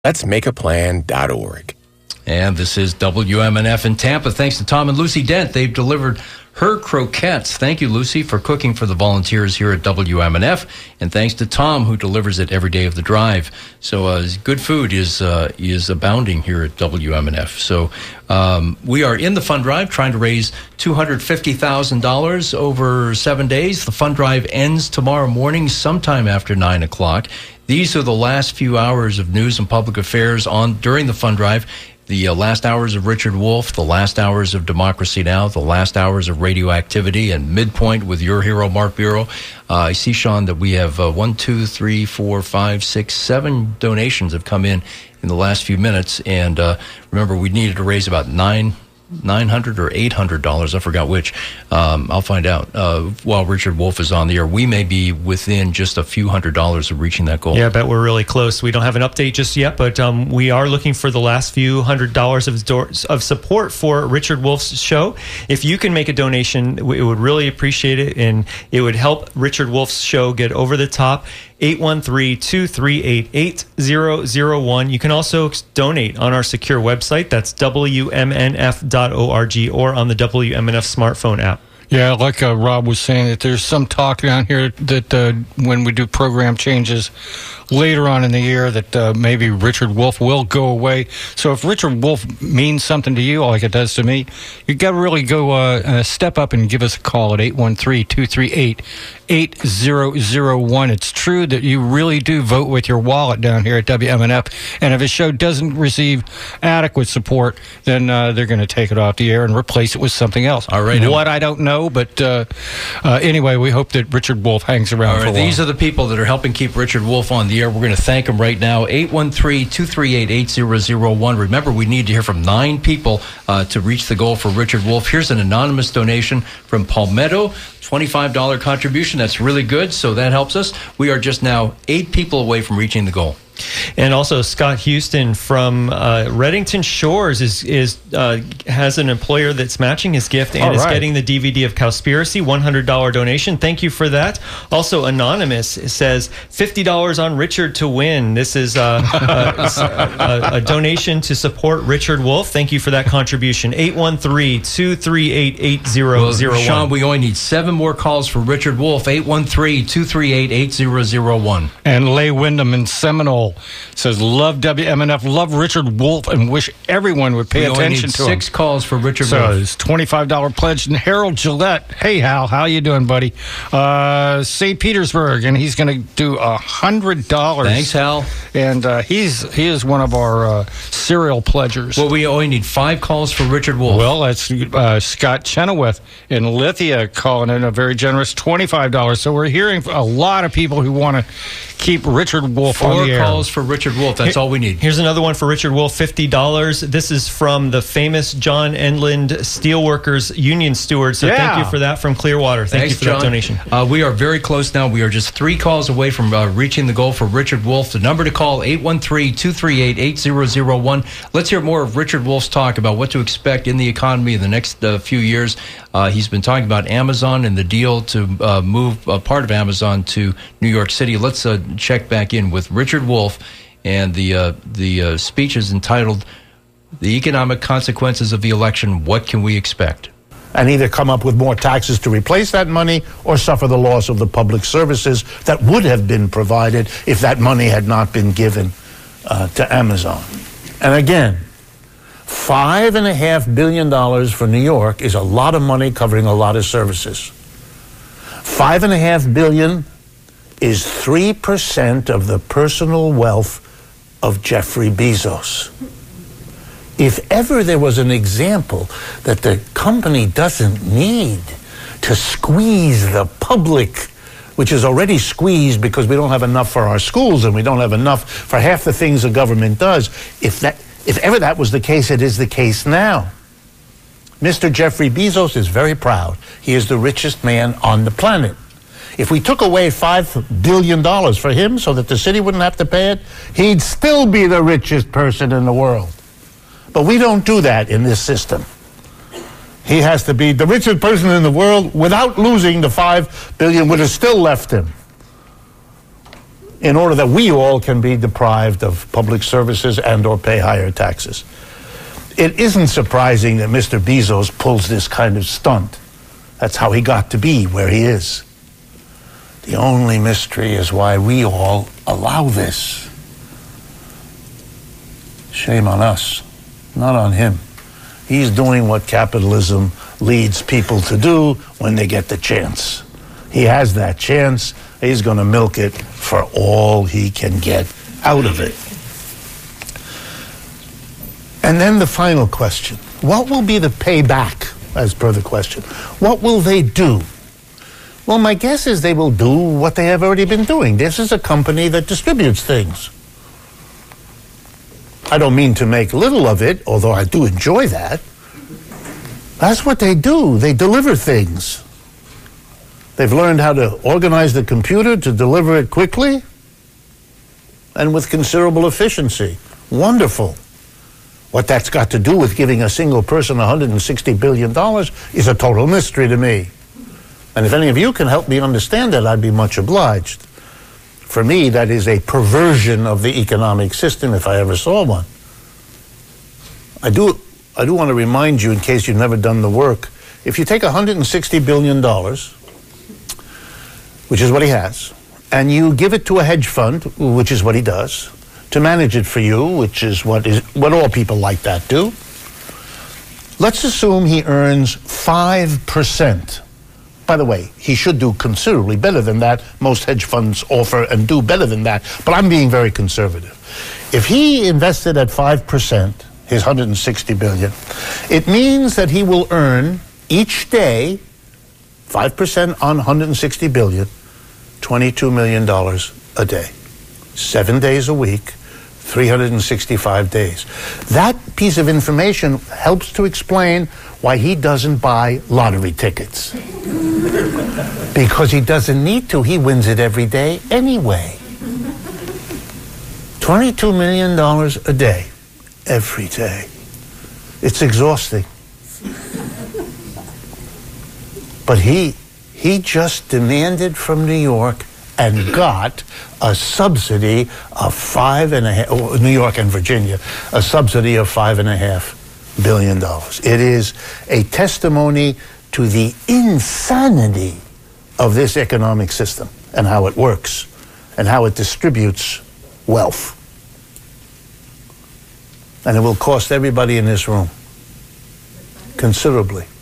Let's makeaplan.org. And this is WMNF in Tampa. Thanks to Tom and Lucy Dent. They've delivered her croquettes. Thank you, Lucy, for cooking for the volunteers here at WMNF. And thanks to Tom, who delivers it every day of the drive. So good food is abounding here at WMNF. So we are in the fund drive trying to raise $250,000 over 7 days. The fund drive ends tomorrow morning sometime after 9 o'clock. These are the last few hours of news and public affairs during the fund drive. The last hours of Richard Wolff, the last hours of Democracy Now!, the last hours of Radioactivity, and Midpoint with your hero, Mark Bureau. I see, Sean, that we have 1, 2, 3, 4, 5, 6, 7 donations have come in the last few minutes. And remember, we needed to raise about $900 or $800. I forgot which. I'll find out while Richard Wolff is on the air. We may be within just a few $100s of reaching that goal. Yeah, I bet we're really close. We don't have an update just yet, but we are looking for the last few $100s of support for Richard Wolff's show. If you can make a donation, we would really appreciate it, and it would help Richard Wolff's show get over the top. 813-238-8001. You can also donate on our secure website. That's WMNF.org or on the WMNF smartphone app. Yeah, like Rob was saying, that there's some talk down here that when we do program changes later on in the year that maybe Richard Wolff will go away. So if Richard Wolff means something to you, like it does to me, you got to really go step up and give us a call at 813-238-8001. It's true that you really do vote with your wallet down here at WMNF, and if a show doesn't receive adequate support, then they're going to take it off the air and replace it with something else. All right. What, I don't know, but anyway, we hope that Richard Wolff hangs around for a while. These are the people that are helping keep Richard Wolff on the air. We're going to thank them right now. 813-238-8001. Remember, we need to hear from 9 people to reach the goal for Richard Wolff. Here's an anonymous donation from Palmetto, $25 contribution. That's really good, so that helps us. We are just now 8 people away from reaching the goal. And also Scott Houston from Reddington Shores has an employer that's matching his gift and is getting the DVD of Cowspiracy, $100 donation. Thank you for that. Also Anonymous says $50 on Richard to win. This is a donation to support Richard Wolff. Thank you for that contribution. 813-238-8001. Well, Sean, we only need 7 more calls for Richard Wolff. 813-238-8001. And Leigh Wyndham in Seminole says, love WMNF, love Richard Wolff, and wish everyone would pay attention to him. 6 calls for Richard Wolff. So it's $25 pledge. And Harold Gillette, hey Hal, how you doing, buddy? St. Petersburg, and he's going to do $100. Thanks, Hal. And he is one of our serial pledgers. Well, we only need 5 calls for Richard Wolff. Well, that's Scott Chenoweth in Lithia calling in a very generous $25. So we're hearing a lot of people who want to keep Richard Wolff on the air. 4 calls for Richard Wolff. That's all we need. Here's another one for Richard Wolff, $50. This is from the famous John Endland Steelworkers Union Steward. So thank you for that from Clearwater. Thanks, you for that donation. We are very close now. We are just 3 calls away from reaching the goal for Richard Wolff. The number to call, 813-238-8001. Let's hear more of Richard Wolff's talk about what to expect in the economy in the next few years. He's been talking about Amazon and the deal to move part of Amazon to New York City. Let's check back in with Richard Wolff, and the speech is entitled "The Economic Consequences of the Election. What Can We Expect?" And either come up with more taxes to replace that money or suffer the loss of the public services that would have been provided if that money had not been given to Amazon. And again, $5.5 billion for New York is a lot of money covering a lot of services. $5.5 billion is 3% of the personal wealth of Jeffrey Bezos. If ever there was an example that the company doesn't need to squeeze the public, which is already squeezed because we don't have enough for our schools and we don't have enough for half the things the government does, if ever that was the case, it is the case now. Mr. Jeffrey Bezos is very proud. He is the richest man on the planet. If we took away $5 billion for him so that the city wouldn't have to pay it, he'd still be the richest person in the world. But we don't do that in this system. He has to be the richest person in the world without losing the $5 billion would have still left him. in order that we all can be deprived of public services and or pay higher taxes. It isn't surprising that Mr. Bezos pulls this kind of stunt. That's how he got to be where he is. The only mystery is why we all allow this. Shame on us, not on him. He's doing what capitalism leads people to do when they get the chance. He has that chance. He's going to milk it for all he can get out of it. And then the final question. What will be the payback, as per the question? What will they do? Well, my guess is they will do what they have already been doing. This is a company that distributes things. I don't mean to make little of it, although I do enjoy that. That's what they do. They deliver things. They've learned how to organize the computer to deliver it quickly and with considerable efficiency. Wonderful. What that's got to do with giving a single person $160 billion is a total mystery to me. And if any of you can help me understand that, I'd be much obliged. For me, that is a perversion of the economic system if I ever saw one. I do want to remind you, in case you've never done the work, if you take $160 billion, which is what he has, and you give it to a hedge fund, which is what he does, to manage it for you, which is what all people like that do, let's assume he earns 5%. By the way, he should do considerably better than that. Most hedge funds offer and do better than that, but I'm being very conservative. If he invested at 5%, his $160 billion, it means that he will earn each day 5% on $160 billion, $22 million a day, 7 days a week, 365 days. That piece of information helps to explain why he doesn't buy lottery tickets. Because he doesn't need to. He wins it every day anyway. $22 million a day, every day. It's exhausting. But he just demanded from New York and got a subsidy of New York and Virginia, a subsidy of $5.5 billion. It is a testimony to the insanity of this economic system and how it works and how it distributes wealth. And it will cost everybody in this room considerably.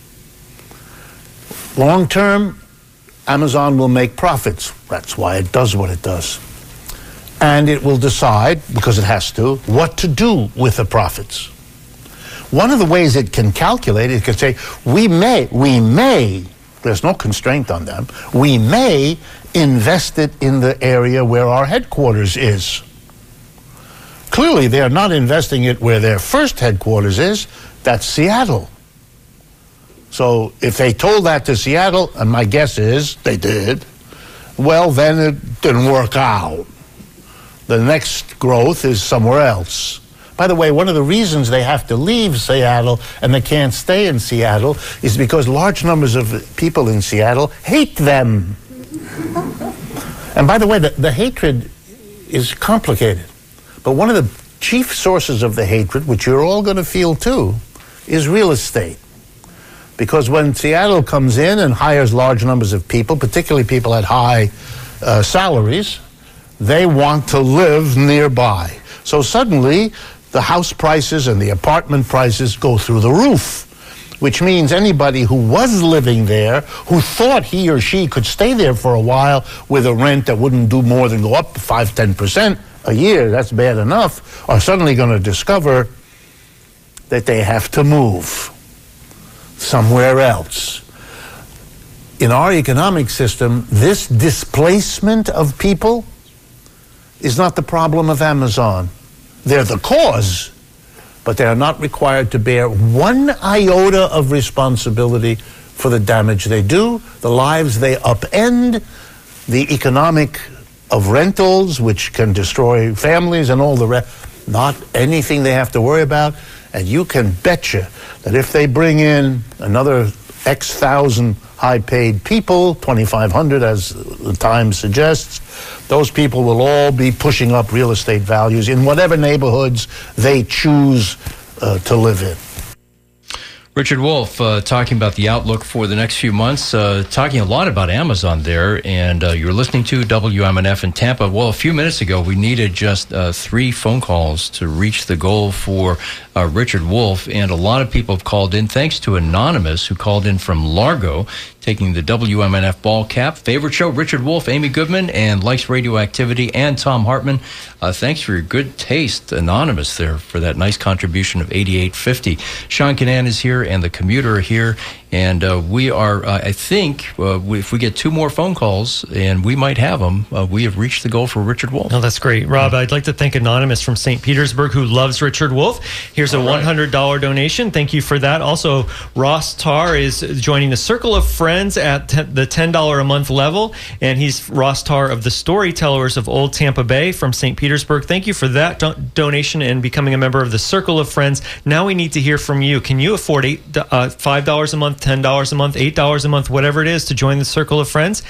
Long term, Amazon will make profits. That's why it does what it does. And it will decide, because it has to, what to do with the profits. One of the ways it can calculate, it can say, we may, there's no constraint on them, we may invest it in the area where our headquarters is. Clearly, they're not investing it where their first headquarters is. That's Seattle. So if they told that to Seattle, and my guess is they did, well, then it didn't work out. The next growth is somewhere else. By the way, one of the reasons they have to leave Seattle and they can't stay in Seattle is because large numbers of people in Seattle hate them. And by the way, the hatred is complicated. But one of the chief sources of the hatred, which you're all going to feel too, is real estate. Because when Seattle comes in and hires large numbers of people, particularly people at high salaries, they want to live nearby. So suddenly, the house prices and the apartment prices go through the roof, which means anybody who was living there, who thought he or she could stay there for a while with a rent that wouldn't do more than go up 5-10% a year, that's bad enough, are suddenly going to discover that they have to move somewhere else. In our economic system, this displacement of people is not the problem of Amazon. They're the cause, but they are not required to bear one iota of responsibility for the damage they do, the lives they upend, the economic of rentals, which can destroy families and all the rest. Not anything they have to worry about. And you can betcha that if they bring in another X thousand high-paid people, 2,500 as the Times suggests, those people will all be pushing up real estate values in whatever neighborhoods they choose to live in. Richard Wolff talking about the outlook for the next few months, talking a lot about Amazon there, and you're listening to WMNF in Tampa. Well, a few minutes ago, we needed just 3 phone calls to reach the goal for Richard Wolff, and a lot of people have called in, thanks to Anonymous, who called in from Largo, taking the WMNF ball cap. Favorite show, Richard Wolff, Amy Goodman, and likes radioactivity, and Tom Hartman. Thanks for your good taste, Anonymous, there, for that nice contribution of $88.50. Sean Canan is here, and the commuter are here, and we are, I think, if we get 2 more phone calls, and we might have them, we have reached the goal for Richard Wolff. Oh, that's great. Rob, I'd like to thank Anonymous from St. Petersburg, who loves Richard Wolff. Here's a $100 donation. Thank you for that. Also, Ross Tarr is joining the Circle of Friends at the $10 a month level, and he's Ross Tarr of the Storytellers of Old Tampa Bay from St. Petersburg. Thank you for that donation and becoming a member of the Circle of Friends. Now we need to hear from you. Can you afford $5 a month, $10 a month, $8 a month, whatever it is, to join the Circle of Friends?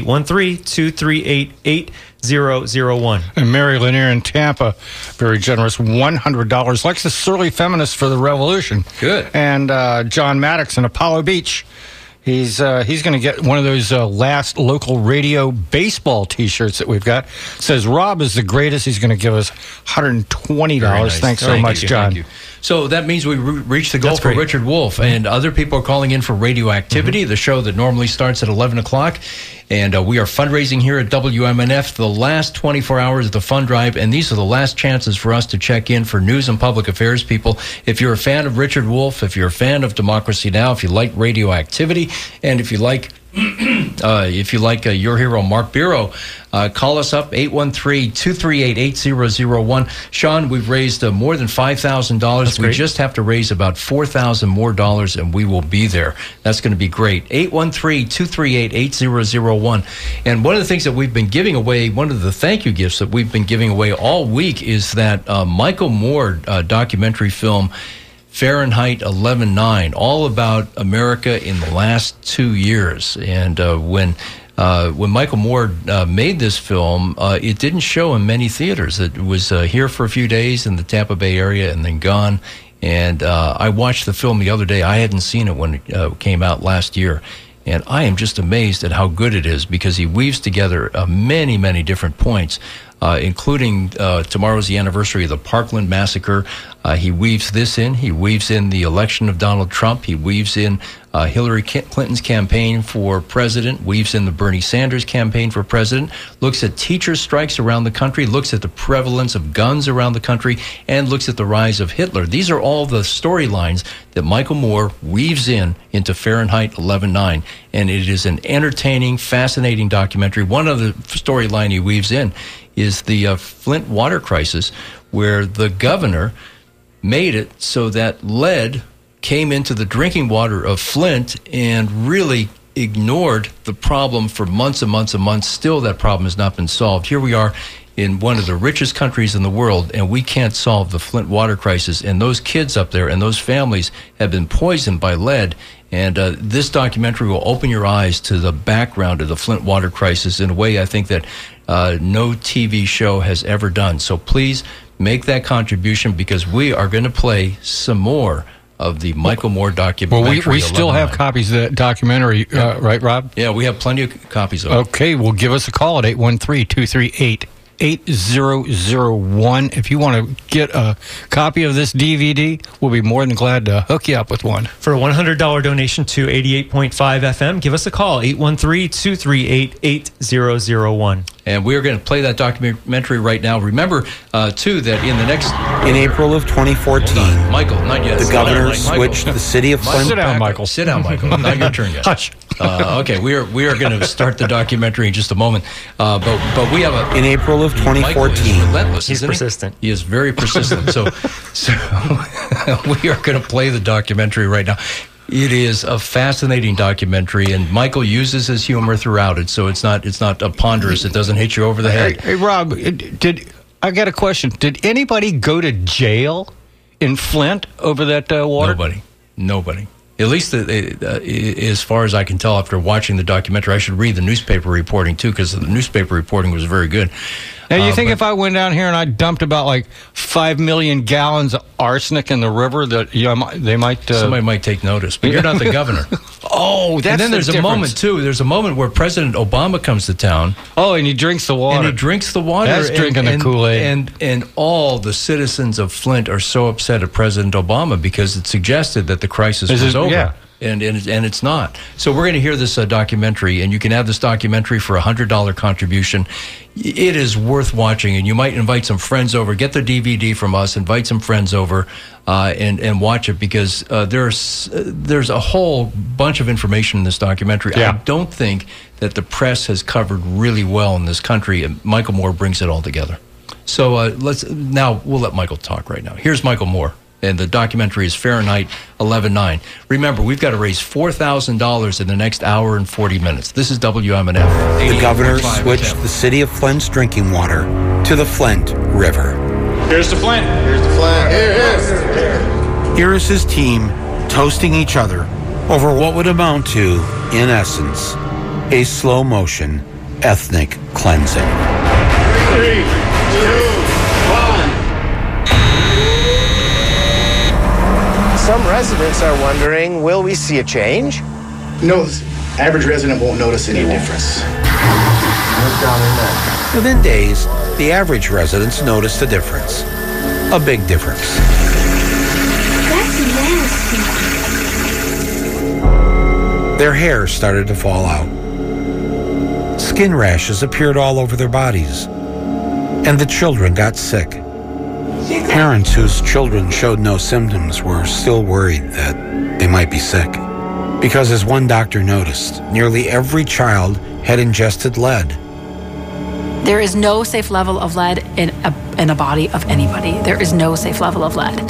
813-238-8001. And Mary Lanier in Tampa, very generous, $100. Likes the surly feminist for the revolution. Good. And John Maddox in Apollo Beach. He's going to get one of those last local radio baseball T-shirts that we've got. Says Rob is the greatest. He's going to give us $120. Nice. Thanks so much, John. Thank you. So that means we reached the goal That's for great. Richard Wolff, and other people are calling in for Radioactivity, the show that normally starts at 11 o'clock. And we are fundraising here at WMNF the last 24 hours of the fund drive, and these are the last chances for us to check in for news and public affairs people. If you're a fan of Richard Wolff, if you're a fan of Democracy Now!, if you like Radioactivity, and if you like your hero, Mark Biro, call us up, 813-238-8001. Sean, we've raised more than $5,000. We just have to raise about $4,000 more dollars, and we will be there. That's going to be great. 813-238-8001. And one of the things that we've been giving away, one of the thank you gifts that we've been giving away all week is that Michael Moore documentary film, Fahrenheit 11/9, all about America in the last 2 years. And when Michael Moore made this film, it didn't show in many theaters. It was here for a few days in the Tampa Bay area and then gone. And I watched the film the other day. I hadn't seen it when it came out last year. And I am just amazed at how good it is, because he weaves together many, many different points, including tomorrow's the anniversary of the Parkland Massacre. He weaves this in. He weaves in the election of Donald Trump. He weaves in Hillary Clinton's campaign for president, weaves in the Bernie Sanders campaign for president, looks at teacher strikes around the country, looks at the prevalence of guns around the country, and looks at the rise of Hitler. These are all the storylines that Michael Moore weaves into Fahrenheit 11/9. And it is an entertaining, fascinating documentary. One other storyline he weaves in is the Flint water crisis, where the governor made it so that lead came into the drinking water of Flint and really ignored the problem for months and months and months. Still, that problem has not been solved. Here we are in one of the richest countries in the world, and we can't solve the Flint water crisis. And those kids up there and those families have been poisoned by lead. And this documentary will open your eyes to the background of the Flint water crisis in a way I think that no TV show has ever done. So please make that contribution, because we are going to play some more of the Michael Moore documentary. Well, we still have copies of that documentary, right, Rob? Yeah, we have plenty of copies of it. Okay, well, give us a call at 813-238-8001. If you want to get a copy of this DVD, we'll be more than glad to hook you up with one. For a $100 donation to 88.5 FM, give us a call, 813-238-8001. And we're going to play that documentary right now. Remember, too, that in the next... In April of 2014, Michael, not yet. the governor switched the city of Flint. Sit down, Michael. Sit down, Michael. Not your turn yet. Hush. Okay, we are going to start the documentary in just a moment. But we have a... In April of 2014, relentless, He's isn't persistent. He is very persistent. So we are going to play the documentary right now. It is a fascinating documentary, and Michael uses his humor throughout it, so it's not ponderous. It doesn't hit you over the head. Hey, Rob, I got a question. Did anybody go to jail in Flint over that water? Nobody. At least as far as I can tell after watching the documentary. I should read the newspaper reporting, too, because the newspaper reporting was very good. Now, you think if I went down here and I dumped about like 5 million gallons of arsenic in the river, that they might... Somebody might take notice, but you're not the governor. Oh, that's And then there's the a moment, too. There's a moment where President Obama comes to town. Oh, and he drinks the water. And he drinks the water. That's drinking the Kool-Aid. And all the citizens of Flint are so upset at President Obama because it suggested that the crisis was over. Yeah. And it's not. So we're going to hear this documentary, and you can have this documentary for $100 contribution. It is worth watching, and you might invite some friends over. Get the DVD from us, invite some friends over, and watch it, because there's a whole bunch of information in this documentary. Yeah. I don't think that the press has covered really well in this country, and Michael Moore brings it all together. So we'll let Michael talk right now. Here's Michael Moore. And the documentary is Fahrenheit 11/9. Remember, we've got to raise $4,000 in the next hour and 40 minutes. This is WMNF. The governor switched the city of Flint's drinking water to the Flint River. Here's the Flint. Here's the Flint. Here it is. Here is his team toasting each other over what would amount to, in essence, a slow-motion ethnic cleansing. 3, 2, 1. Some residents are wondering, will we see a change? No, the average resident won't notice any difference. Within days, the average residents noticed a difference. A big difference. That's nasty. Their hair started to fall out. Skin rashes appeared all over their bodies. And the children got sick. Parents whose children showed no symptoms were still worried that they might be sick. Because as one doctor noticed, nearly every child had ingested lead. There is no safe level of lead in a body of anybody. There is no safe level of lead.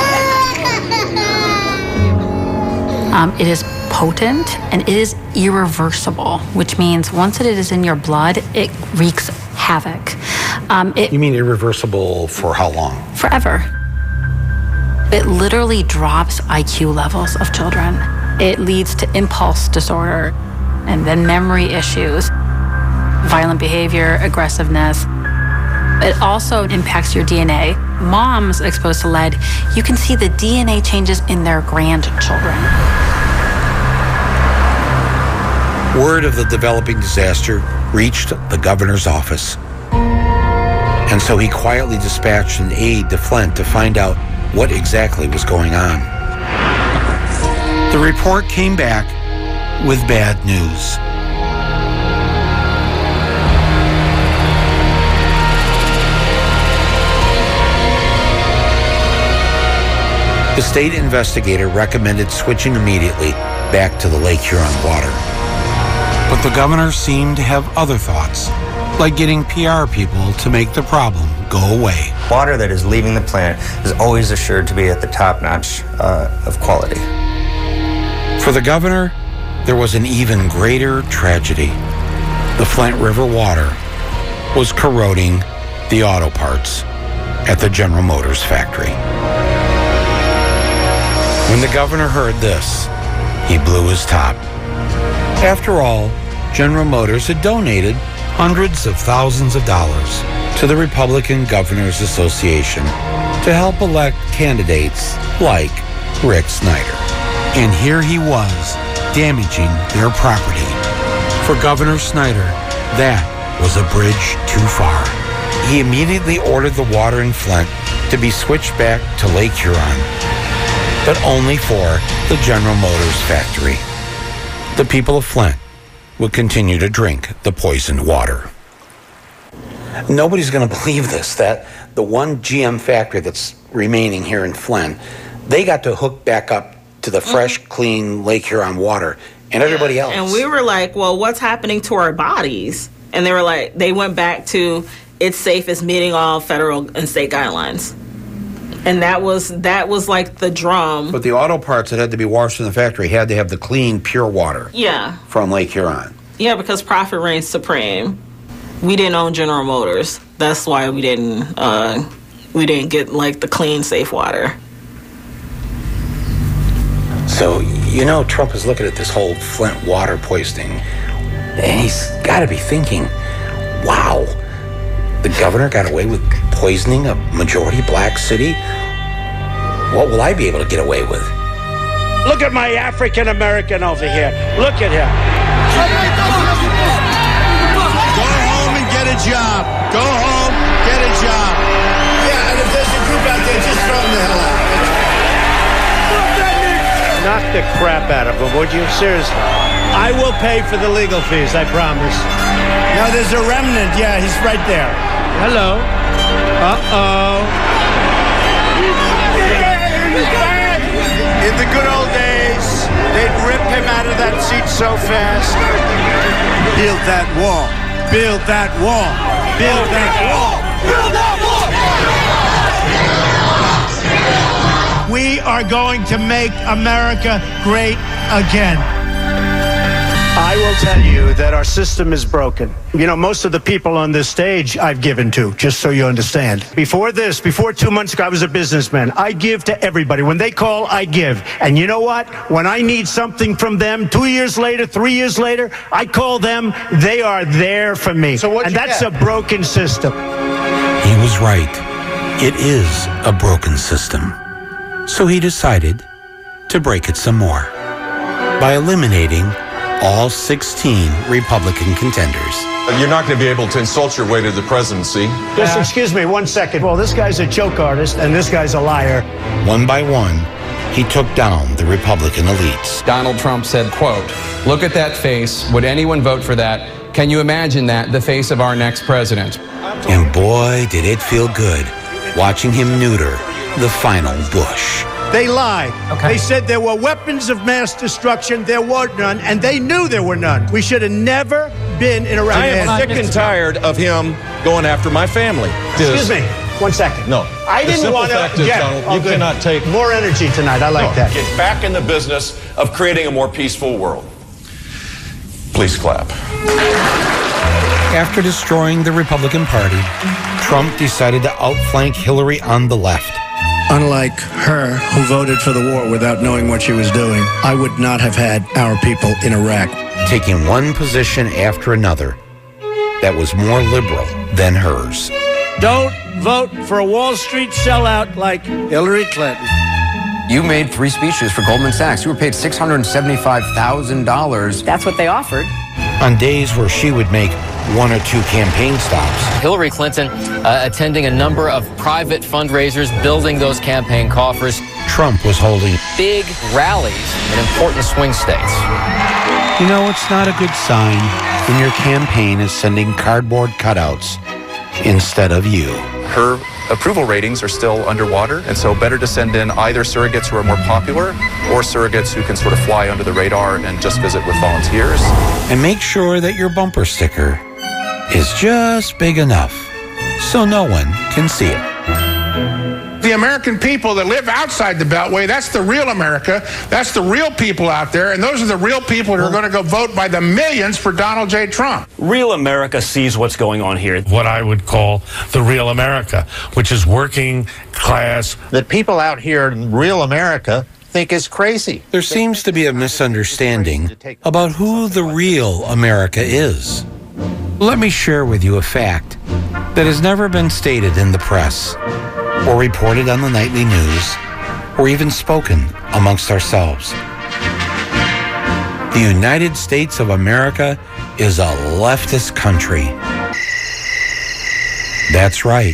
It is potent and it is irreversible, which means once it is in your blood, it wreaks havoc. You mean irreversible for how long? Forever. It literally drops IQ levels of children. It leads to impulse disorder and then memory issues, violent behavior, aggressiveness. It also impacts your DNA. Moms exposed to lead, you can see the DNA changes in their grandchildren. Word of the developing disaster reached the governor's office. And so he quietly dispatched an aide to Flint to find out what exactly was going on. The report came back with bad news. The state investigator recommended switching immediately back to the Lake Huron water. But the governor seemed to have other thoughts, like getting PR people to make the problem go away. Water that is leaving the plant is always assured to be at the top notch of quality. For the governor, there was an even greater tragedy. The Flint River water was corroding the auto parts at the General Motors factory. When the governor heard this, he blew his top. After all, General Motors had donated hundreds of thousands of dollars to the Republican Governors Association to help elect candidates like Rick Snyder. And here he was, damaging their property. For Governor Snyder, that was a bridge too far. He immediately ordered the water in Flint to be switched back to Lake Huron, but only for the General Motors factory. The people of Flint would continue to drink the poisoned water. Nobody's going to believe this, that the one GM factory that's remaining here in Flint, they got to hook back up to the fresh, clean Lake Huron water, and everybody else. And we were like, well, what's happening to our bodies? And they were like, they went back to, it's safe as meeting all federal and state guidelines. And that was like the drum. But the auto parts that had to be washed in the factory had to have the clean, pure water. Yeah. From Lake Huron. Yeah, because profit reigns supreme. We didn't own General Motors. That's why we didn't get like the clean, safe water. So You know, Trump is looking at this whole Flint water poisoning, and he's got to be thinking, wow, the governor got away with poisoning a majority black city? What will I be able to get away with? Look at my African American over here. Look at him. Go home and get a job. Go home, get a job. Yeah, and if there's a group out there, just throw them the hell out. Knock the crap out of him, would you? Seriously. I will pay for the legal fees, I promise. No, there's a remnant. Yeah, he's right there. Hello. Uh-oh. In the good old days, they'd rip him out of that seat so fast. Build that wall. Build that wall. Build that wall. Build that wall. We are going to make America great again. I will tell you that our system is broken. You know, most of the people on this stage I've given to, just so you understand. Before 2 months ago, I was a businessman. I give to everybody. When they call, I give. And you know what? When I need something from them, 2 years later, 3 years later, I call them. They are there for me. So and that's a broken system. He was right. It is a broken system. So he decided to break it some more by eliminating all 16 Republican contenders. You're not going to be able to insult your way to the presidency. Just excuse me 1 second. Well, this guy's a joke artist, and this guy's a liar. One by one, he took down the Republican elites. Donald Trump said, quote, "Look at that face. Would anyone vote for that? Can you imagine that, the face of our next president?" And boy, did it feel good watching him neuter the final Bush. They lied. Okay. They said there were weapons of mass destruction. There were none, and they knew there were none. We should have never been in Iraq. I am sick and tired of him going after my family. Excuse me. 1 second. No. I didn't want to. Donald, you cannot take more energy tonight. I like that. Get back in the business of creating a more peaceful world. Please clap. After destroying the Republican Party, Trump decided to outflank Hillary on the left. Unlike her, who voted for the war without knowing what she was doing, I would not have had our people in Iraq. Taking one position after another that was more liberal than hers. Don't vote for a Wall Street sellout like Hillary Clinton. You made 3 speeches for Goldman Sachs. You were paid $675,000. That's what they offered. On days where she would make 1 or 2 campaign stops. Hillary Clinton attending a number of private fundraisers, building those campaign coffers. Trump was holding big rallies in important swing states. You know, it's not a good sign when your campaign is sending cardboard cutouts instead of you. Her approval ratings are still underwater, and so better to send in either surrogates who are more popular or surrogates who can sort of fly under the radar and just visit with volunteers. And make sure that your bumper sticker is just big enough so no one can see it. The American people that live outside the Beltway, that's the real America. That's the real people out there, and those are the real people who are going to go vote by the millions for Donald J. Trump. Real America sees what's going on here. What I would call the real America, which is working class. That people out here in real America think is crazy. There seems to be a misunderstanding about who the real America is. Let me share with you a fact that has never been stated in the press, or reported on the nightly news, or even spoken amongst ourselves. The United States of America is a leftist country. That's right.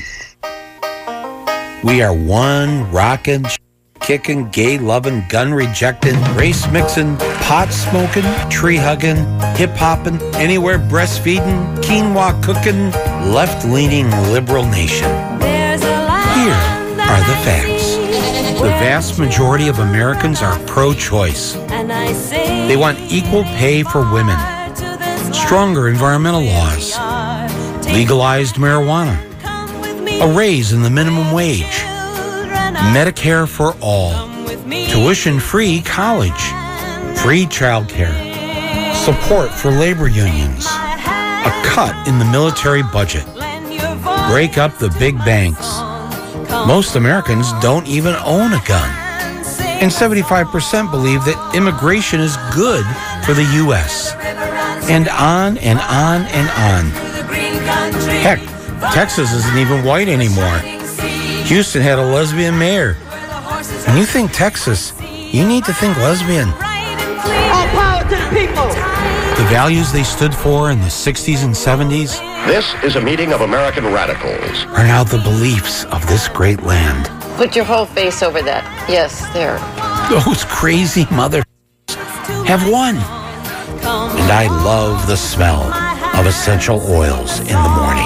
We are one rockin', kicking, gay-loving, gun-rejecting, race-mixing, pot-smoking, tree-hugging, hip-hopping, anywhere breastfeeding, quinoa-cooking, left-leaning liberal nation. Here are the facts. The vast majority of Americans are pro-choice. They want equal pay for women, stronger environmental laws, legalized marijuana, a raise in the minimum wage, Medicare for all, tuition-free college, free childcare, support for labor unions, a cut in the military budget, break up the big banks. Most Americans don't even own a gun. And 75% believe that immigration is good for the U.S. And on and on and on. Heck, Texas isn't even white anymore. Houston had a lesbian mayor. When you think Texas, you need to think lesbian. All power to the people. The values they stood for in the 60s and 70s This is a meeting of American radicals. are now the beliefs of this great land. Put your whole face over that. Yes, there. Those crazy mother have won. And I love the smell of essential oils in the morning.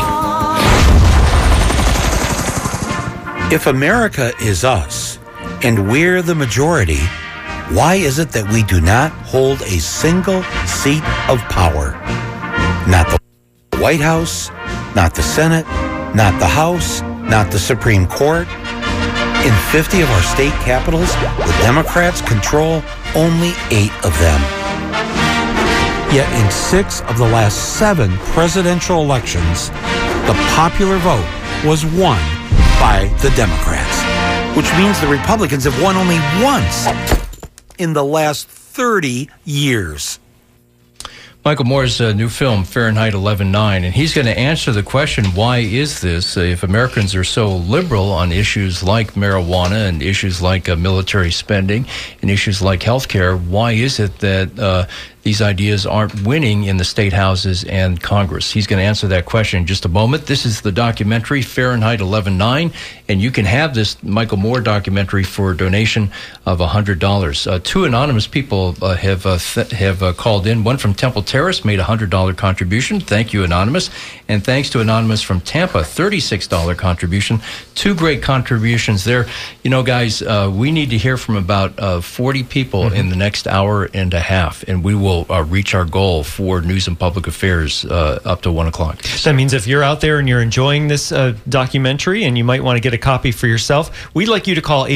If America is us, and we're the majority, why is it that we do not hold a single seat of power? Not the White House, not the Senate, not the House, not the Supreme Court. In 50 of our state capitals, the Democrats control only 8 of them. Yet in 6 of the last 7 presidential elections, the popular vote was won by the Democrats, which means the Republicans have won only once in the last 30 years. Michael Moore's new film, Fahrenheit 11/9, and he's going to answer the question, why is this? If Americans are so liberal on issues like marijuana and issues like military spending and issues like health care, why is it that these ideas aren't winning in the state houses and Congress? He's going to answer that question in just a moment. This is the documentary, Fahrenheit 11/9, and you can have this Michael Moore documentary for a donation of $100. 2 anonymous people have called in. One from Temple Terrace made a $100 contribution. Thank you, Anonymous. And thanks to Anonymous from Tampa, $36 contribution. 2 great contributions there. You know, guys, we need to hear from about 40 people in the next hour and a half, and we will reach our goal for News and Public Affairs up to 1 o'clock. That means if you're out there and you're enjoying this documentary and you might want to get a copy for yourself, we'd like you to call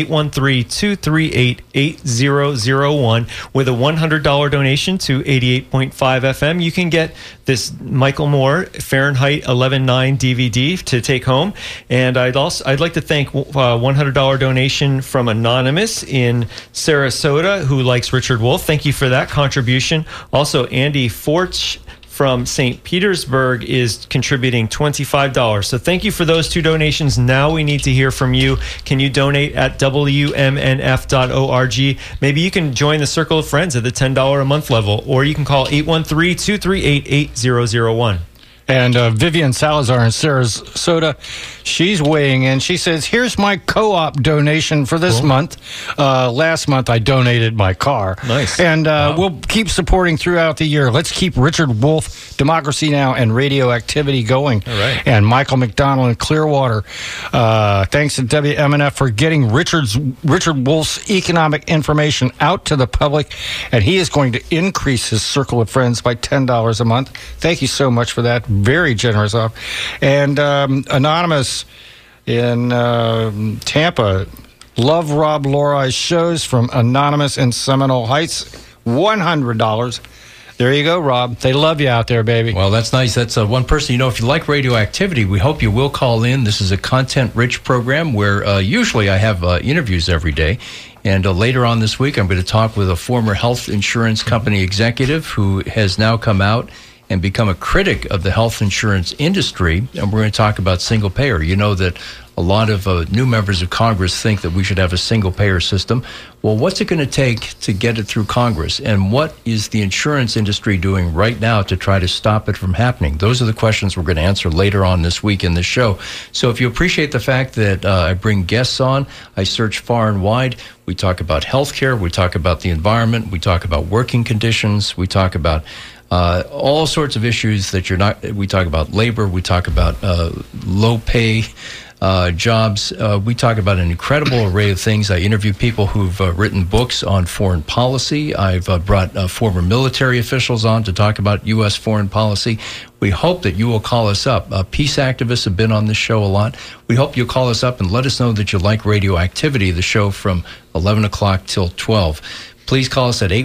813-238-8001 with a $100 donation to 88.5 FM. You can get this Michael Moore Fahrenheit 11/9 DVD to take home. And I'd like to thank $100 donation from Anonymous in Sarasota who likes Richard Wolff. Thank you for that contribution. Also, Andy Forch from St. Petersburg is contributing $25. So thank you for those 2 donations. Now we need to hear from you. Can you donate at WMNF.org? Maybe you can join the Circle of Friends at the $10 a month level, or you can call 813-238-8001. And Vivian Salazar in Sarasota, she's weighing in. She says, here's my co-op donation for this month. Last month, I donated my car. Nice. And we'll keep supporting throughout the year. Let's keep Richard Wolff, Democracy Now! And Radioactivity going. All right. And Michael McDonald in Clearwater. Thanks to WMNF for getting Richard Wolff's economic information out to the public. And he is going to increase his circle of friends by $10 a month. Thank you so much for that. Very generous of. And Anonymous in Tampa, love Rob Lori's shows from Anonymous in Seminole Heights, $100. There you go, Rob. They love you out there, baby. Well, that's nice. That's one person. You know, if you like Radioactivity, we hope you will call in. This is a content-rich program where usually I have interviews every day. And later on this week, I'm going to talk with a former health insurance company executive who has now come out and become a critic of the health insurance industry. And we're going to talk about single payer. You know that a lot of new members of Congress think that we should have a single payer system. Well, what's it going to take to get it through Congress? And what is the insurance industry doing right now to try to stop it from happening? Those are the questions we're going to answer later on this week in this show. So if you appreciate the fact that I bring guests on, I search far and wide. We talk about healthcare. We talk about the environment. We talk about working conditions. We talk about all sorts of issues that we talk about labor, we talk about low pay jobs. We talk about an incredible array of things. I interview people who've written books on foreign policy. I've brought former military officials on to talk about U.S. foreign policy. We hope that you will call us up. Peace activists have been on this show a lot. We hope you'll call us up and let us know that you like Radioactivity, the show from 11 o'clock till 12. Please call us at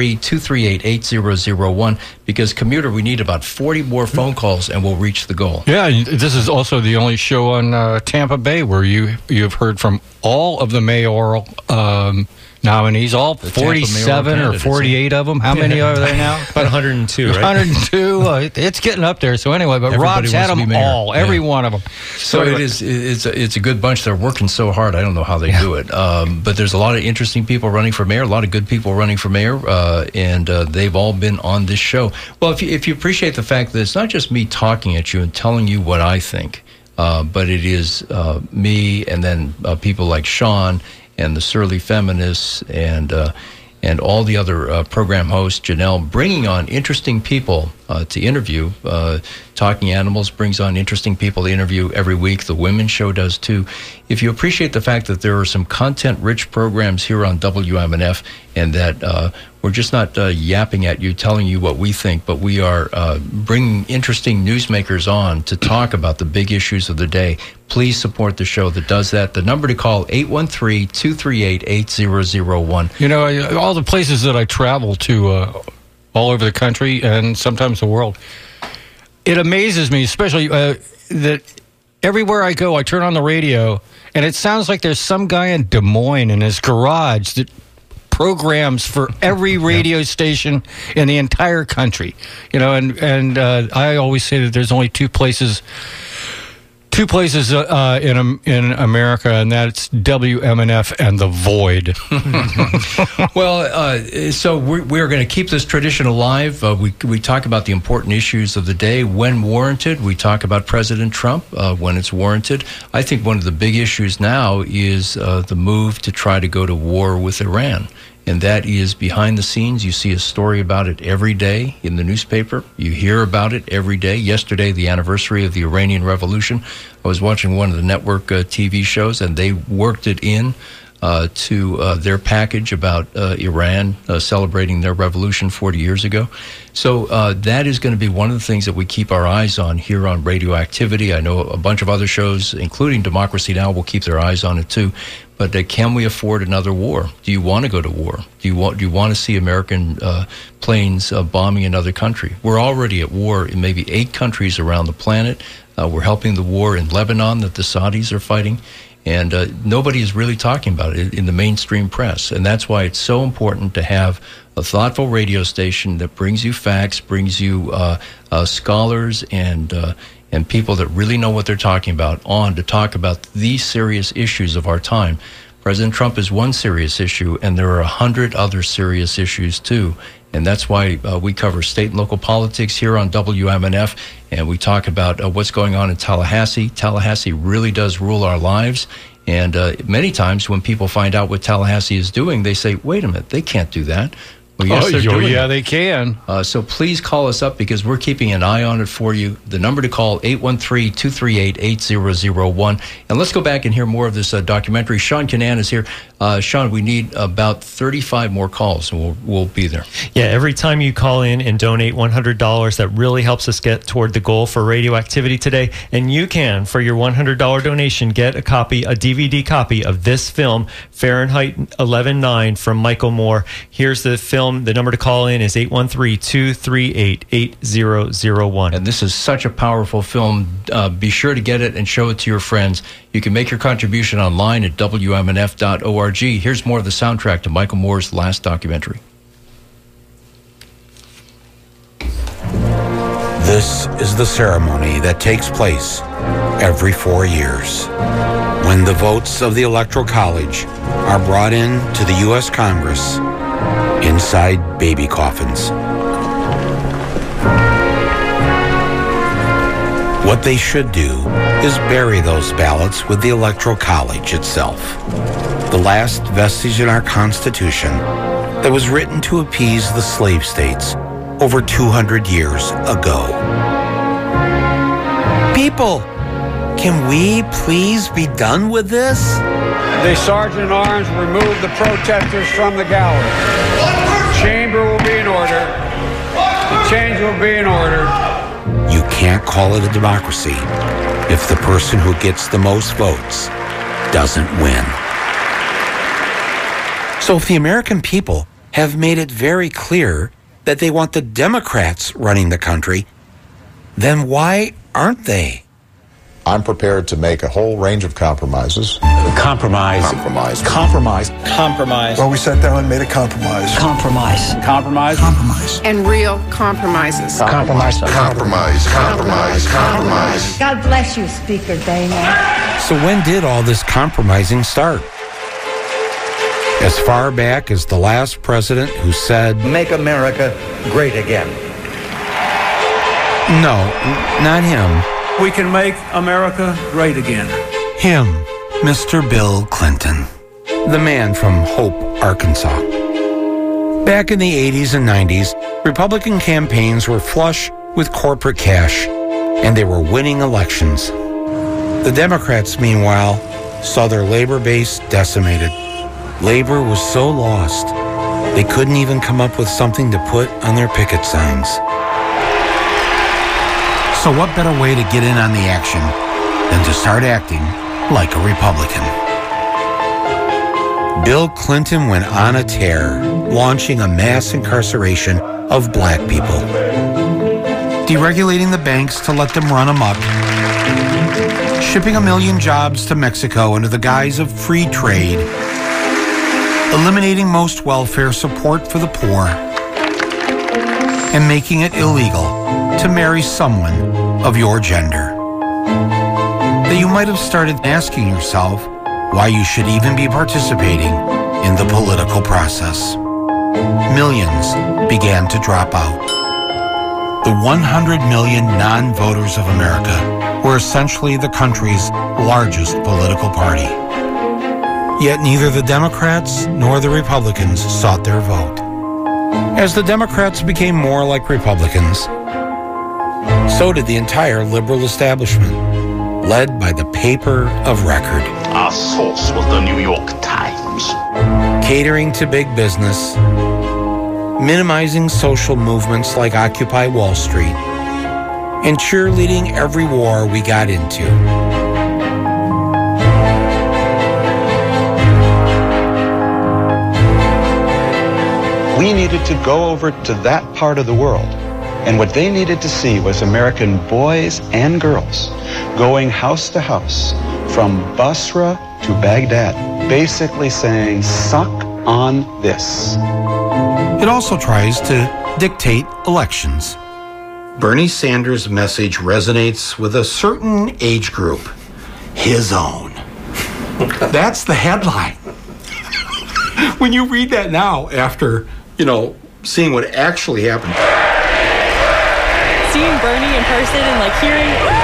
813-238-8001 because, Commuter, we need about 40 more phone calls and we'll reach the goal. Yeah, this is also the only show on Tampa Bay where you've heard from all of the mayoral nominees, all The Tampa mayoral 47 or candidates. 48 of them. How many are there now? About 102, right? 102. It's getting up there. So anyway, but Everybody Rob's had wants to be them mayor. all, every Yeah. one of them. So it's a good bunch. They're working so hard. I don't know how they do it. But there's a lot of interesting people running for mayor, a lot of good people running for mayor, and they've all been on this show. Well, if you appreciate the fact that it's not just me talking at you and telling you what I think, but it is me and then people like Sean and the Surly Feminists and all the other program hosts, Janelle, bringing on interesting people to interview. Talking Animals brings on interesting people to interview every week. The Women's Show does too. If you appreciate the fact that there are some content-rich programs here on WMNF and that we're just not yapping at you, telling you what we think, but we are bringing interesting newsmakers on to talk about the big issues of the day, please support the show that does that. The number to call, 813-238-8001. You know, all the places that I travel to all over the country and sometimes the world, it amazes me, especially that everywhere I go, I turn on the radio, and it sounds like there's some guy in Des Moines in his garage that programs for every radio station in the entire country. You know, and I always say that there's only two places in America, and that's WMNF and The Void. Well, so we're going to keep this tradition alive. We talk about the important issues of the day when warranted. We talk about President Trump when it's warranted. I think one of the big issues now is the move to try to go to war with Iran. And that is behind the scenes. You see a story about it every day in the newspaper. You hear about it every day. Yesterday, the anniversary of the Iranian Revolution. I was watching one of the network TV shows, and they worked it in to their package about Iran celebrating their revolution 40 years ago. So that is going to be one of the things that we keep our eyes on here on Radioactivity. I know a bunch of other shows, including Democracy Now!, will keep their eyes on it too. But can we afford another war? Do you want to go to war? Do you want to see American planes bombing another country? We're already at war in maybe 8 countries around the planet. We're helping the war in Lebanon that the Saudis are fighting. And nobody is really talking about it in the mainstream press. And that's why it's so important to have a thoughtful radio station that brings you facts, brings you scholars and people that really know what they're talking about on to talk about these serious issues of our time. President Trump is one serious issue, and there are 100 other serious issues too. And that's why we cover state and local politics here on WMNF, and we talk about what's going on in Tallahassee. Tallahassee really does rule our lives. And many times when people find out what Tallahassee is doing, they say, wait a minute, they can't do that. Well, yes, they're doing it. They can. So please call us up because we're keeping an eye on it for you. The number to call, 813-238-8001. And let's go back and hear more of this documentary. Sean Kinane is here. Sean, we need about 35 more calls, and we'll be there. Yeah, every time you call in and donate $100, that really helps us get toward the goal for Radioactivity today. And you can, for your $100 donation, get a DVD copy of this film, Fahrenheit 11/9, from Michael Moore. Here's the film. The number to call in is 813-238-8001. And this is such a powerful film. Be sure to get it and show it to your friends. You can make your contribution online at WMNF.org. Here's more of the soundtrack to Michael Moore's last documentary. This is the ceremony that takes place every 4 years when the votes of the Electoral College are brought in to the U.S. Congress inside baby coffins. What they should do is bury those ballots with the Electoral College itself, the last vestige in our Constitution that was written to appease the slave states over 200 years ago. People, can we please be done with this? The Sergeant at Arms remove the protesters from the gallery. The chamber will be in order. The change will be in order. You can't call it a democracy if the person who gets the most votes doesn't win. So if the American people have made it very clear that they want the Democrats running the country, then why aren't they? I'm prepared to make a whole range of compromises. Compromise. Compromise. Compromise. Compromise. Well, we sat down and made a compromise. Compromise. Compromise. Compromise. And real compromises. Compromise. Compromise. Compromise. Compromise. God bless you, Speaker Boehner. So when did all this compromising start? As far back as the last president who said, "Make America great again." No, not him. We can make America great again. Him, Mr. Bill Clinton, the man from Hope, Arkansas. Back in the 80s and 90s, Republican campaigns were flush with corporate cash, and they were winning elections. The Democrats, meanwhile, saw their labor base decimated. Labor was so lost, they couldn't even come up with something to put on their picket signs. So what better way to get in on the action than to start acting like a Republican? Bill Clinton went on a tear, launching a mass incarceration of black people, deregulating the banks to let them run amok, shipping 1 million jobs to Mexico under the guise of free trade, eliminating most welfare support for the poor, and making it illegal to marry someone of your gender. That you might have started asking yourself why you should even be participating in the political process. Millions began to drop out. The 100 million non-voters of America were essentially the country's largest political party. Yet neither the Democrats nor the Republicans sought their vote. As the Democrats became more like Republicans, so did the entire liberal establishment, led by the paper of record. Our source was the New York Times. Catering to big business, minimizing social movements like Occupy Wall Street, and cheerleading every war we got into. We needed to go over to that part of the world, and what they needed to see was American boys and girls going house to house from Basra to Baghdad, basically saying, suck on this. It also tries to dictate elections. Bernie Sanders' message resonates with a certain age group, his own. That's the headline. When you read that now, after, seeing what actually happened. Seeing Bernie in person and hearing.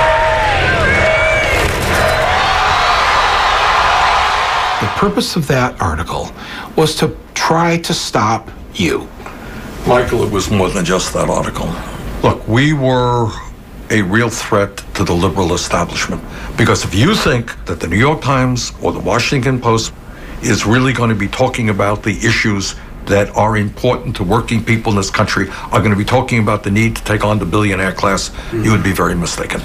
The purpose of that article was to try to stop you. Michael, it was more than just that article. Look, we were a real threat to the liberal establishment. Because if you think that the New York Times or the Washington Post is really going to be talking about the issues that are important to working people in this country, are going to be talking about the need to take on the billionaire class, you would be very mistaken.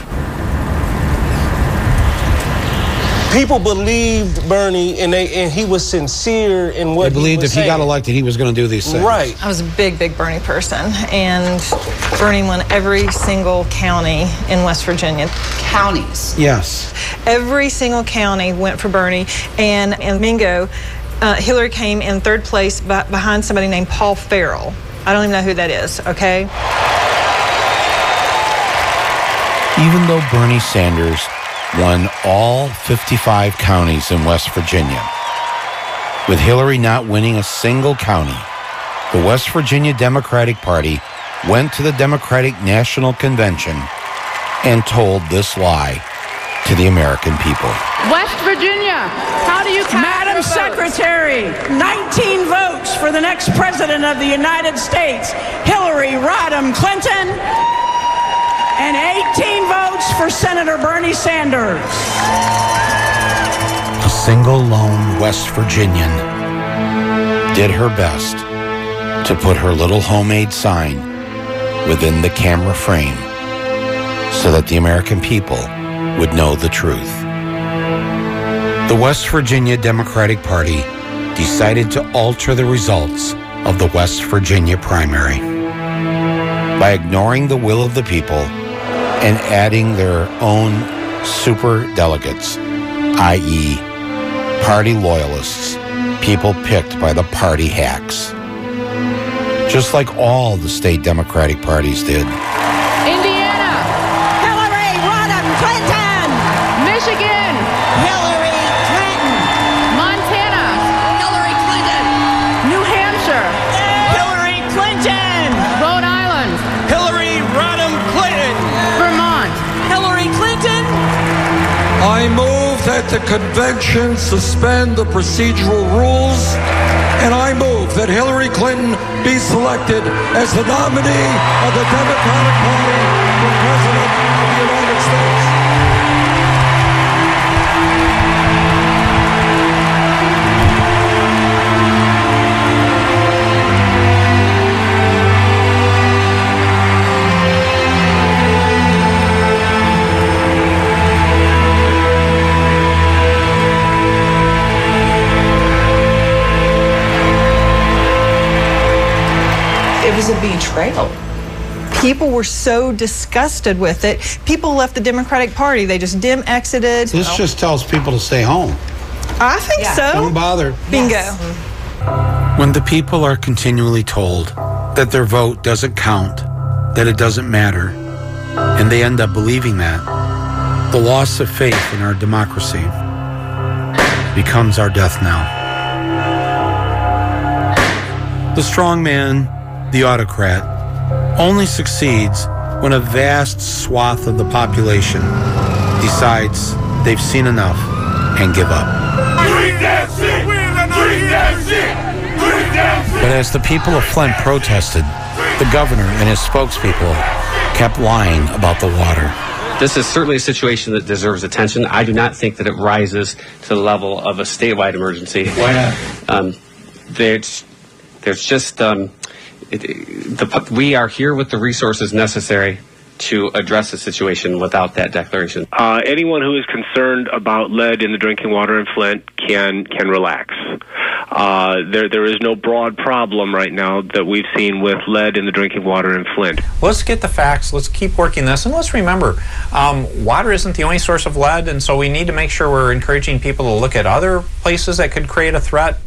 People believed Bernie, and he was sincere in what They believed he was if he saying. got elected, he was going to do these things. Right. I was a big Bernie person, and Bernie won every single county in West Virginia. Counties. Yes. Every single county went for Bernie, and in Mingo, Hillary came in third place behind somebody named Paul Farrell. I don't even know who that is, okay? Even though Bernie Sanders won all 55 counties in West Virginia, with Hillary not winning a single county, the West Virginia Democratic Party went to the Democratic National Convention and told this lie to the American people. West Virginia, how do you count Madam Secretary, 19 votes for the next president of the United States, Hillary Rodham Clinton, and 18 votes for Senator Bernie Sanders. A single lone West Virginian did her best to put her little homemade sign within the camera frame so that the American people would know the truth. The West Virginia Democratic Party decided to alter the results of the West Virginia primary by ignoring the will of the people and adding their own super delegates, i.e., party loyalists, people picked by the party hacks. Just like all the state Democratic parties did. Indiana, Hillary Rodham Clinton. Michigan, Hillary Clinton. Montana, Hillary Clinton. New Hampshire, Hillary Clinton. Rhode Island, Hillary Rodham Clinton. Vermont, Hillary Clinton. I move that the convention suspend the procedural rules, and I move that Hillary Clinton be selected as the nominee of the Democratic Party for President of the United States. It was a betrayal. People were so disgusted with it. People left the Democratic Party. They just exited. This just tells people to stay home. I think so. Don't bother. Bingo. Yes. When the people are continually told that their vote doesn't count, that it doesn't matter, and they end up believing that, the loss of faith in our democracy becomes our death knell. The strong man, the autocrat, only succeeds when a vast swath of the population decides they've seen enough and give up. But as the people of Flint protested, the governor and his spokespeople kept lying about the water. This is certainly a situation that deserves attention. I do not think that it rises to the level of a statewide emergency. Why not? There's just we are here with the resources necessary to address the situation without that declaration. Anyone who is concerned about lead in the drinking water in Flint can relax. There is no broad problem right now that we've seen with lead in the drinking water in Flint. Let's get the facts. Let's keep working this, and let's remember, water isn't the only source of lead, and so we need to make sure we're encouraging people to look at other places that could create a threat.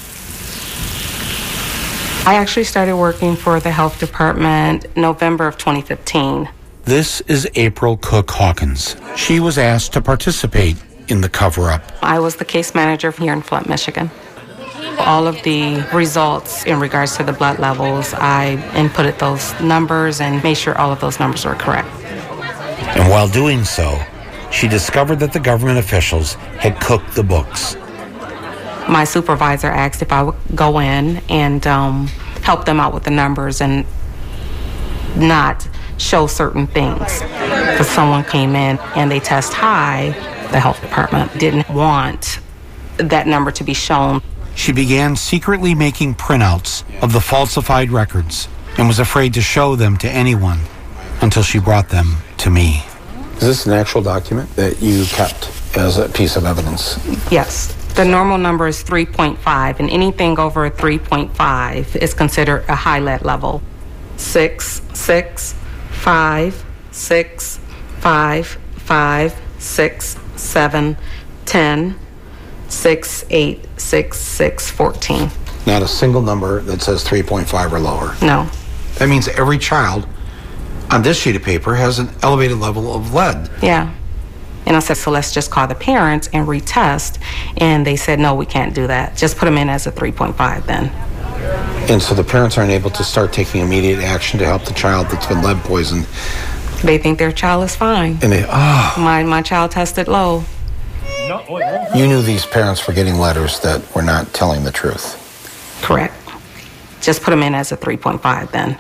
I actually started working for the health department November of 2015. This is April Cook Hawkins. She was asked to participate in the cover-up. I was the case manager here in Flint, Michigan. All of the results in regards to the blood levels, I inputted those numbers and made sure all of those numbers were correct. And while doing so, she discovered that the government officials had cooked the books. My supervisor asked if I would go in and help them out with the numbers and not show certain things. Because someone came in and they test high, the health department didn't want that number to be shown. She began secretly making printouts of the falsified records and was afraid to show them to anyone until she brought them to me. Is this an actual document that you kept as a piece of evidence? Yes. The normal number is 3.5, and anything over 3.5 is considered a high lead level. 6, 6, 5, 6, 5, 5, 6, 7, 10, 6, 8, 6, 6, 14. Not a single number that says 3.5 or lower? No. That means every child on this sheet of paper has an elevated level of lead. Yeah. And I said, so let's just call the parents and retest. And they said, no, we can't do that. Just put them in as a 3.5 then. And so the parents aren't able to start taking immediate action to help the child that's been lead poisoned? They think their child is fine. And they, My child tested low. You knew these parents were getting letters that were not telling the truth? Correct. Just put them in as a 3.5 then.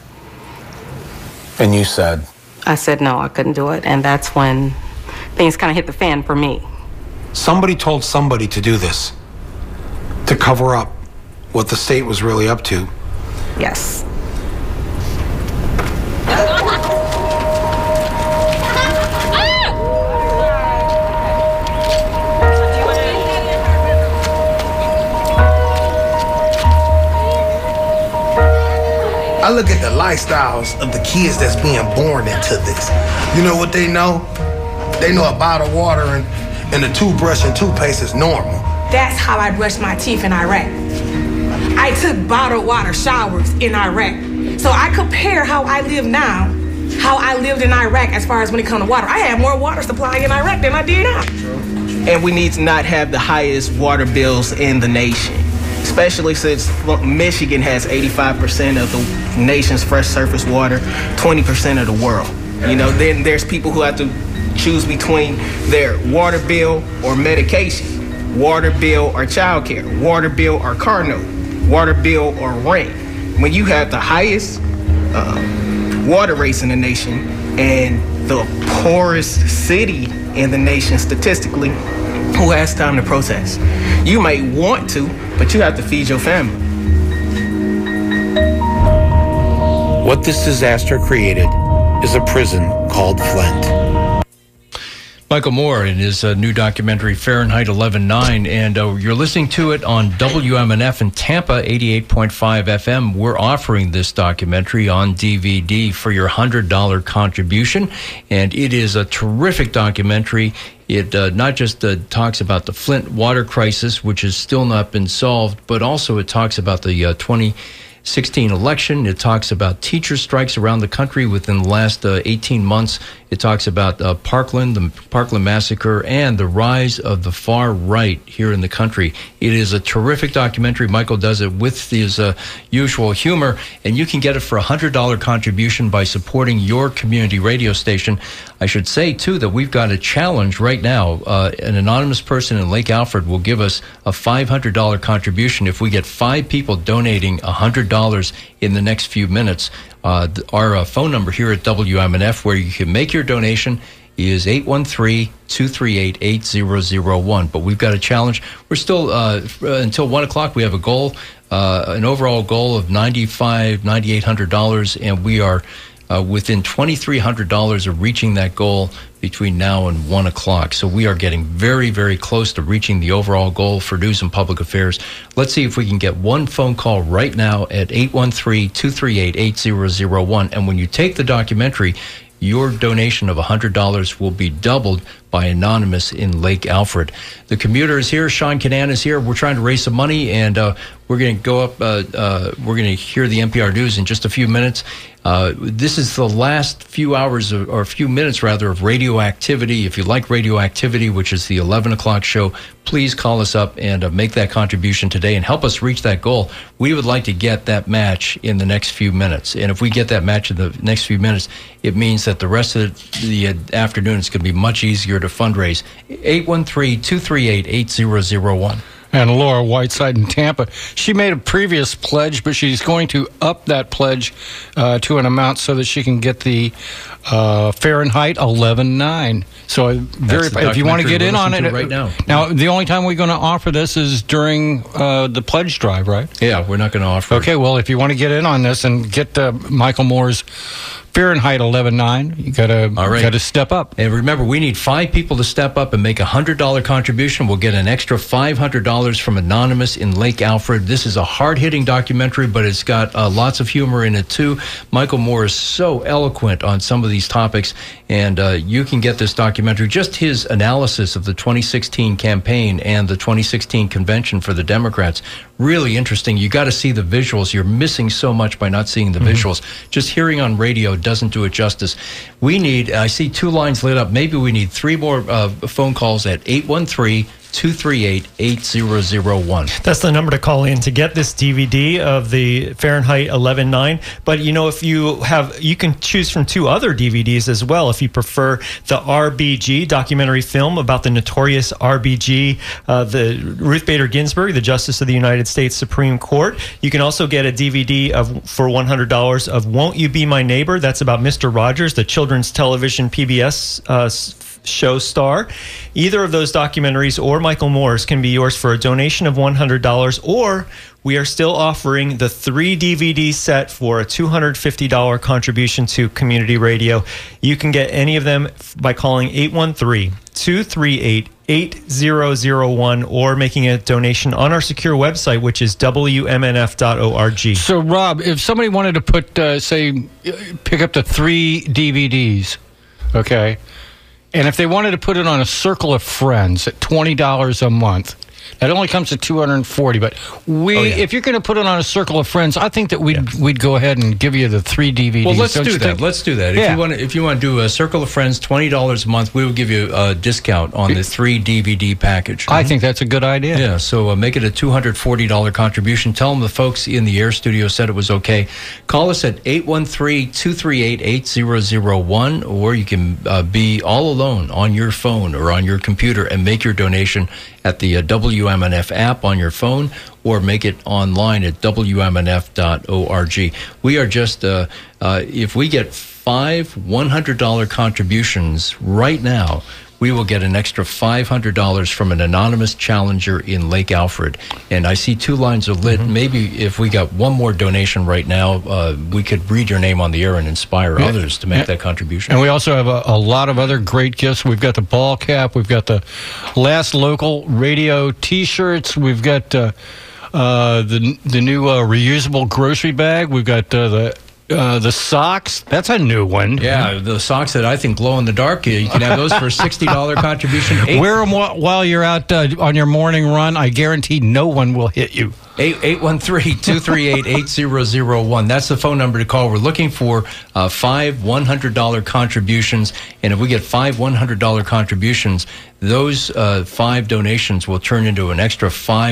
And you said? I said, no, I couldn't do it. And that's when things kind of hit the fan for me. Somebody told somebody to do this, to cover up what the state was really up to. Yes. I look at the lifestyles of the kids that's being born into this. You know what they know? They know a bottle of water and a toothbrush and toothpaste is normal. That's how I brushed my teeth in Iraq. I took bottled water showers in Iraq. So I compare how I live now, how I lived in Iraq as far as when it comes to water. I had more water supply in Iraq than I did now. And we need to not have the highest water bills in the nation, especially since Michigan has 85% of the nation's fresh surface water, 20% of the world. You know, then there's people who have to choose between their water bill or medication, water bill or childcare, water bill or car note, water bill or rent. When you have the highest water rates in the nation and the poorest city in the nation statistically, who has time to protest? You may want to, but you have to feed your family. What this disaster created is a prison called Flint. Michael Moore in his new documentary Fahrenheit 11/9, and you're listening to it on WMNF in Tampa, 88.5 FM. We're offering this documentary on DVD for your $100 contribution, and it is a terrific documentary. It not just talks about the Flint water crisis, which has still not been solved, but also it talks about the 2016 election. It talks about teacher strikes around the country within the last 18 months. It talks about Parkland, the Parkland massacre, and the rise of the far right here in the country. It is a terrific documentary. Michael does it with his usual humor, and you can get it for a $100 contribution by supporting your community radio station. I should say, too, that we've got a challenge right now. An anonymous person in Lake Alfred will give us a $500 contribution if we get 5 people donating $100 in the next few minutes. Our phone number here at WMNF, where you can make your donation, is 813-238-8001. But we've got a challenge. We're still, until 1 o'clock, we have a goal, an overall goal of $9,800, and we are within $2,300 of reaching that goal between now and 1 o'clock. So we are getting very, very close to reaching the overall goal for News and Public Affairs. Let's see if we can get one phone call right now at 813-238-8001. And when you take the documentary, your donation of $100 will be doubled by Anonymous in Lake Alfred. The commuter is here. Sean Canan is here. We're trying to raise some money, and we're going to go up. We're going to hear the NPR News in just a few minutes. This is the last few hours, or a few minutes rather, of Radioactivity. If you like Radioactivity, which is the 11 o'clock show, please call us up and make that contribution today and help us reach that goal. We would like to get that match in the next few minutes. And if we get that match in the next few minutes, it means that the rest of the afternoon is going to be much easier to fundraise. 813-238-8001. And Laura Whiteside in Tampa, she made a previous pledge, but she's going to up that pledge to an amount so that she can get the Fahrenheit 11/9. So if you want to get in on it right now. Now, the only time we're going to offer this is during the pledge drive, right? Yeah, we're not going to offer Okay, well, if you want to get in on this and get Michael Moore's Fahrenheit 11/9, you got to step up. And remember, we need 5 people to step up and make a $100 contribution. We'll get an extra $500 from Anonymous in Lake Alfred. This is a hard-hitting documentary, but it's got lots of humor in it, too. Michael Moore is so eloquent on some of these topics, and you can get this documentary, just his analysis of the 2016 campaign and the 2016 convention for the Democrats. Really interesting. You got to see the visuals. You're missing so much by not seeing the visuals. Just hearing on radio doesn't do it justice. I see 2 lines lit up. Maybe we need 3 more phone calls at 813-238-8001. That's the number to call in to get this DVD of the Fahrenheit 11/9. But if you can choose from 2 other DVDs as well if you prefer the RBG documentary film about the notorious RBG, the Ruth Bader Ginsburg, the Justice of the United States Supreme Court. You can also get a DVD for $100 of Won't You Be My Neighbor? That's about Mr. Rogers, the children's television PBS show star. Either of those documentaries or Michael Moore's can be yours for a donation of $100, or we are still offering the 3 DVD set for a $250 contribution to community radio. You can get any of them by calling 813-238-8001 or making a donation on our secure website, which is WMNF.org. So, Rob, if somebody wanted to pick up the 3 DVDs, okay, And if they wanted to put it on a Circle of Friends at $20 a month, that only comes to $240. But if you're going to put it on a Circle of Friends, I think that we'd go ahead and give you the 3 DVDs. Well, let's do that. Let's do that. Yeah. If you want to do a Circle of Friends, $20 a month, we will give you a discount on the 3 DVD package. I think that's a good idea. Yeah, so make it a $240 contribution. Tell them the folks in the Air Studio said it was okay. Call us at 813-238-8001, or you can be all alone on your phone or on your computer and make your donation at the WMNF app on your phone, or make it online at WMNF.org. We are just, if we get 5 $100 contributions right now, we will get an extra $500 from an anonymous challenger in Lake Alfred. And I see 2 lines are lit. Maybe if we got one more donation right now, we could read your name on the air and inspire others to make that contribution. And we also have a lot of other great gifts. We've got the ball cap. We've got the Last Local radio T-shirts. We've got the new reusable grocery bag. We've got the socks. That's a new one. Yeah, the socks that I think glow in the dark. You can have those for a $60 contribution. Wear them while you're out on your morning run. I guarantee no one will hit you. 813-238-8001. That's the phone number to call. We're looking for 5 $100 contributions. And if we get 5 $100 contributions, those 5 donations will turn into an extra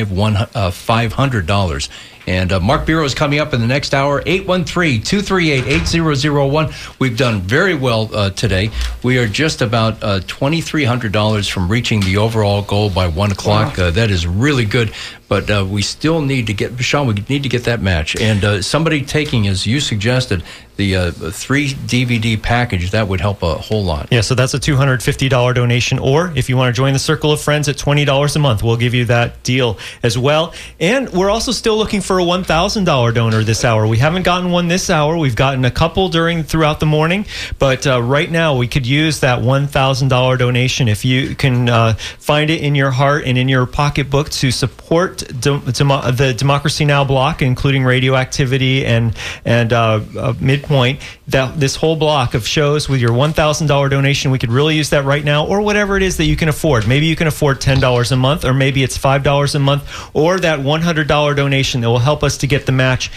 $500. And Mark Biro is coming up in the next hour, 813-238-8001. We've done very well today. We are just about $2,300 from reaching the overall goal by 1 o'clock. Wow. That is really good. But we still need to get, Sean, we need to get that match. And somebody taking, as you suggested, the 3 DVD package, that would help a whole lot. Yeah, so that's a $250 donation. Or if you want to join the Circle of Friends at $20 a month, we'll give you that deal as well. And we're also still looking for a $1,000 donor this hour. We haven't gotten one this hour. We've gotten a couple throughout the morning. But right now, we could use that $1,000 donation. If you can find it in your heart and in your pocketbook to support the Democracy Now! Block, including Radioactivity and Midpoint, that this whole block of shows with your $1,000 donation, we could really use that right now, or whatever it is that you can afford. Maybe you can afford $10 a month, or maybe it's $5 a month, or that $100 donation that will help us to get the match,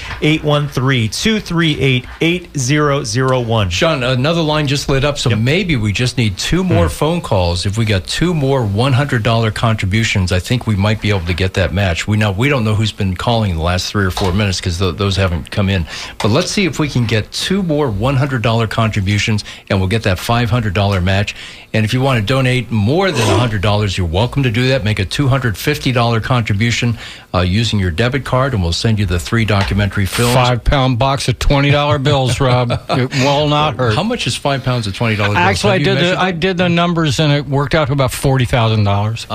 813-238-8001. Sean, another line just lit up, so maybe we just need 2 more phone calls. If we got 2 more $100 contributions, I think we might be able to get that match. We don't know who's been calling the last 3 or 4 minutes because those haven't come in. But let's see if we can get 2 more $100 contributions, and we'll get that $500 match. And if you want to donate more than $100, you're welcome to do that. Make a $250 contribution using your debit card, and we'll send you the 3 documentary films. 5-pound box of $20 bills, Rob. It will not hurt. How much is 5 pounds of $20 bills? Actually, I did the numbers, and it worked out to about $40,000.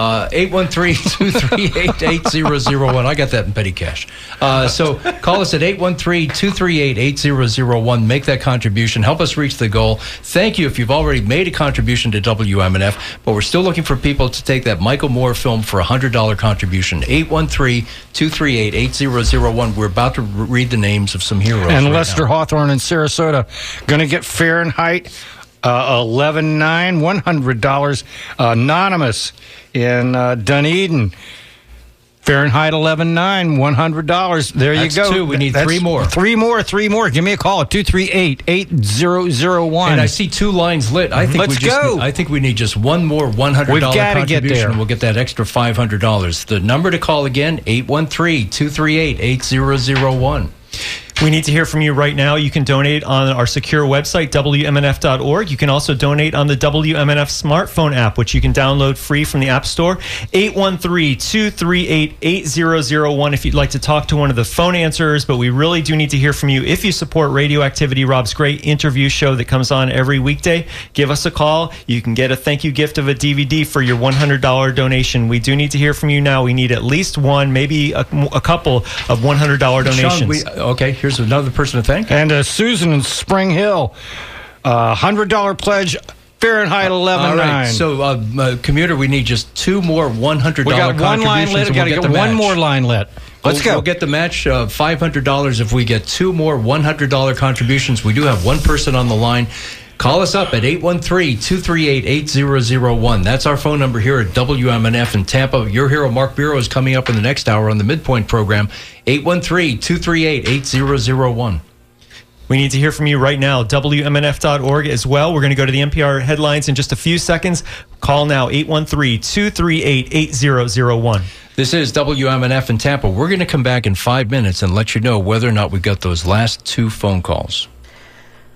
813-238-8001. I got that in petty cash. So call us at 813-238-8001. Make that contribution. Help us reach the goal. Thank you if you've already made a contribution to WMNF, but we're still looking for people to take that Michael Moore film for a $100 contribution. 813-238-8001. We're about to read the names of some heroes. And Lester Hawthorne in Sarasota going to get Fahrenheit 11.9, $100. Anonymous in Dunedin. Fahrenheit 11.9, $100. There you go. 2. We need 3 more. 3 more. Give me a call at 238-8001. And I see 2 lines lit. I think I think we need just 1 more $100 We've got to contribution. get there. We'll get that extra $500. The number to call again, 813-238-8001. We need to hear from you right now. You can donate on our secure website, WMNF.org. You can also donate on the WMNF smartphone app, which you can download free from the App Store. 813-238-8001 if you'd like to talk to one of the phone answerers. But we really do need to hear from you. If you support Radioactivity, Rob's great interview show that comes on every weekday, give us a call. You can get a thank you gift of a DVD for your $100 donation. We do need to hear from you now. We need at least one, maybe a couple of $100 donations. Sean, okay, here's another person to thank. And Susan in Spring Hill, $100 pledge, Fahrenheit 11.9. All right, so commuter, we need just 2 more $100 we got one line lit. We'll Got to get one more line lit. Let's go. We'll get the match, $500 if we get 2 more $100 contributions. We do have one person on the line. Call us up at 813-238-8001. That's our phone number here at WMNF in Tampa. Your hero, Mark Bureau, is coming up in the next hour on the Midpoint program. 813-238-8001. We need to hear from you right now. WMNF.org as well. We're going to go to the NPR headlines in just a few seconds. Call now, 813-238-8001. This is WMNF in Tampa. We're going to come back in 5 minutes and let you know whether or not we got those last 2 phone calls.